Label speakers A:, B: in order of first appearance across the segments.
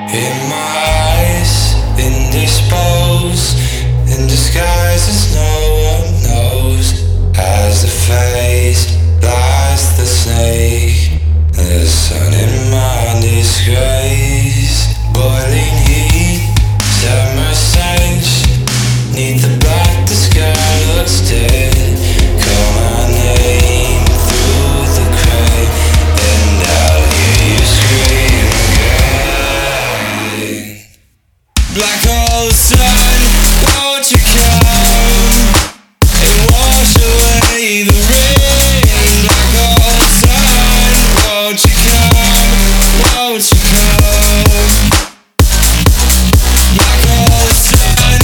A: In my eyes, indisposed, in disguise as no one knows. As the face lies the snake, the sun in my disgrace. Boiling heat, summer stench, neath the black the sky looks dead. Call my name through the crate, and I'll hear you scream again. Black hole sun, won't you come and wash away the rain? Black hole sun, won't you come, won't you come? Black hole sun.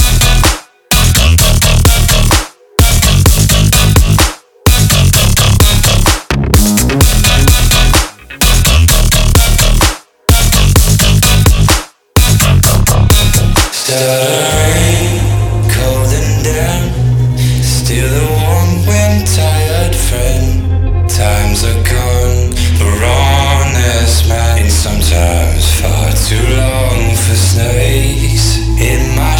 A: Stuttering, cold and damp, still the warm wind, tired friend. Times are gone, we're honest man, and sometimes far too long for snakes. In my